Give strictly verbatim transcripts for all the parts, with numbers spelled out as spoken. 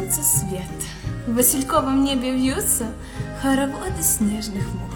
солнце свет, в васильковом небе вьются хороводы снежных мух.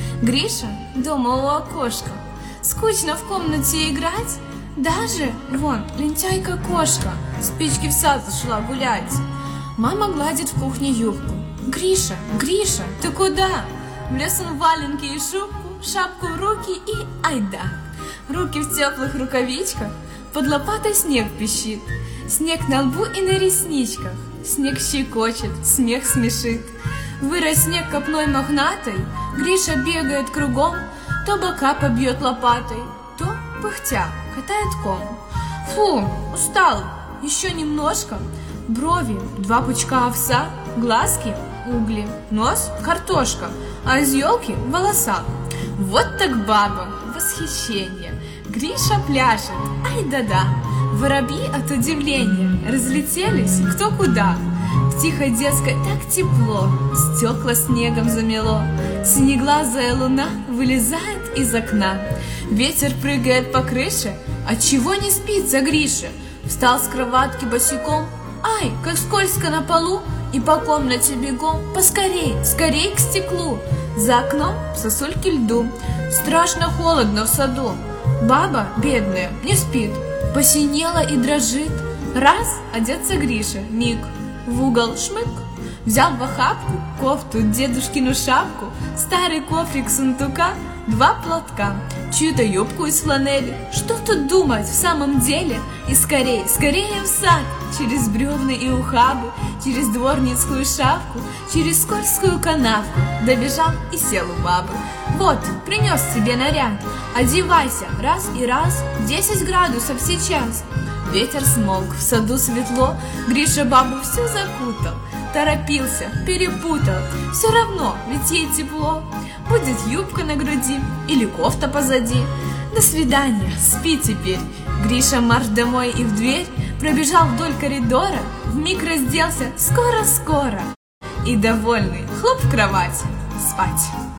Гриша дома у окошка, скучно в комнате играть, даже, вон, лентяйка-кошка спички в сад зашла гулять. Мама гладит в кухне юбку. Гриша, Гриша, ты куда? Влез он в валенки и шубку, шапку в руки и айда. Руки в теплых рукавичках, под лопатой снег пищит. Снег на лбу и на ресничках, снег щекочет, смех смешит. Вырос снег копной мохнатой, Гриша бегает кругом, то бока побьет лопатой, то, пыхтя, катает ком. Фу, устал, еще немножко. Брови, два пучка овса, глазки, угли, нос, картошка, а из елки волоса. Вот так баба, восхищение. Гриша пляшет, ай да-да. Воробьи от удивления разлетелись кто куда. В тихой детской так тепло, стекла снегом замело. Синеглазая луна вылезает из окна. Ветер прыгает по крыше, отчего не спится Гриша? Встал с кроватки босиком, ай, как скользко на полу, и по комнате бегом, поскорей, скорей к стеклу. За окном сосульки льду, страшно холодно в саду. Баба, бедная, не спит, посинела и дрожит. Раз, одеться Гриша, миг, в угол шмык. Взял в охапку кофту, дедушкину шапку, старый кофрик сундука, два платка, чью-то юбку из фланели. Что тут думать в самом деле? И скорее, скорее в сад, через бревна и ухабы, через дворницкую шапку, через скользкую канавку. Добежал и сел у бабы. Вот, принес тебе наряд, одевайся раз и раз, десять градусов сейчас. Ветер смолк, в саду светло, Гриша бабу всю закутал. Торопился, перепутал, все равно, ведь ей тепло. Будет юбка на груди или кофта позади. До свидания, спи теперь. Гриша марш домой и в дверь. Пробежал вдоль коридора, вмиг разделся, скоро-скоро. И довольный, хлоп в кровать, спать.